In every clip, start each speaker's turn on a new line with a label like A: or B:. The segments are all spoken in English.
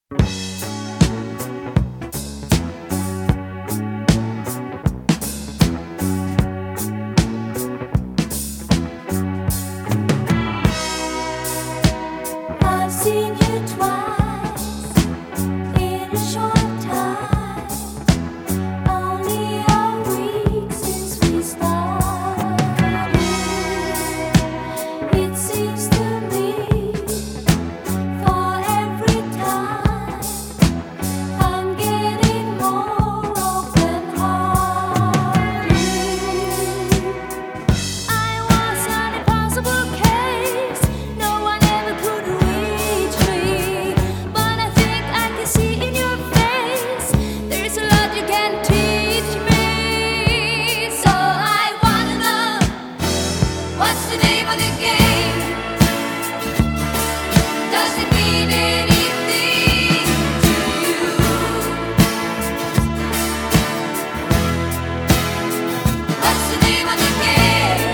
A: I've seen you twice in a short time, only a week since we started. It seems to me for every time I'm getting more open-hearted. I was an impossible case, no one ever could reach me. But I think I can see in your face there's a lot you can teach me. So I wanna know, what's the name of the game? Does it mean anything to you? What's the name of the game?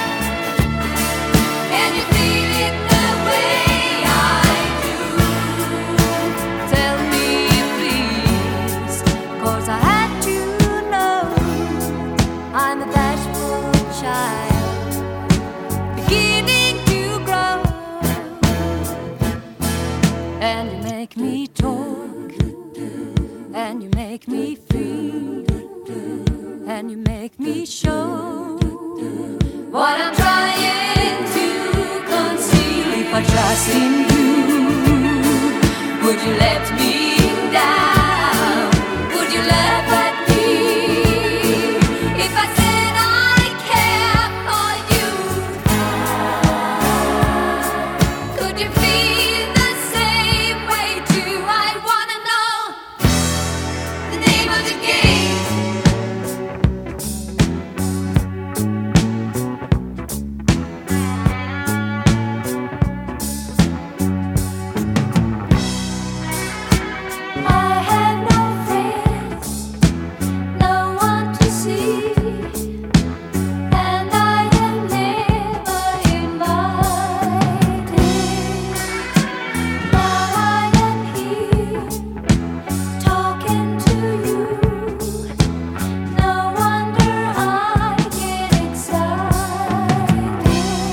A: Can you feel it the way I do? Tell me please, 'cause I had to know. I'm a bashful child, beginning to grow. And you make me talk, and you make me feel, and you make me show what I'm trying to conceal. If I trust in you, would you let me down? Would you laugh at me if I said I care for you? Could you feel the same way too? I wanna know the name of the game. I have no friends, no one to see, and I am never invited. Now I am here talking to you. No wonder I get excited.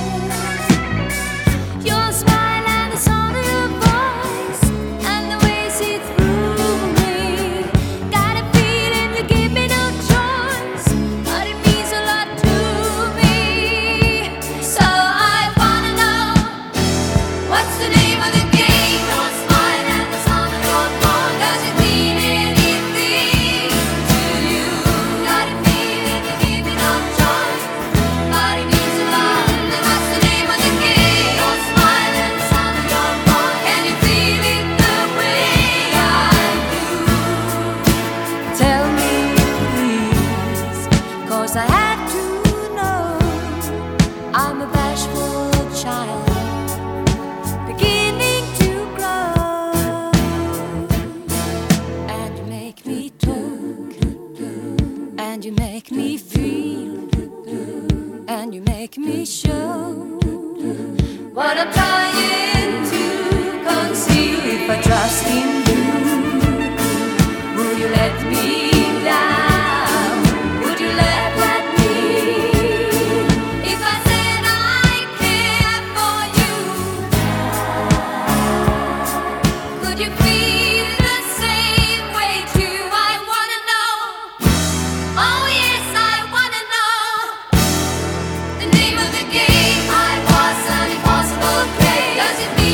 A: Your smile and the sound of your voice and the way you see through me. Got a feeling you give me no choice, but it means a lot to me. So I wanna know, what's the name of the game? Your smile and the sound of your voice. Does it mean anything to you? Got a feeling you give me no choice, but it means a lot. Then what's the name of the game? Your smile and the sound of your voice. Can you feel it the way I do? Tell me please, 'cause I had to know. I'm a bashful child, beginning to grow. And you make me talk, and you make me feel, and you make me show what I'm trying to conceal. If I trust in you, will you let me down? Would you laugh at me if I said I care for you? Could you feel the same way too? I wanna know. Oh yes, I wanna know the name of the game. I was an impossible case. Does it mean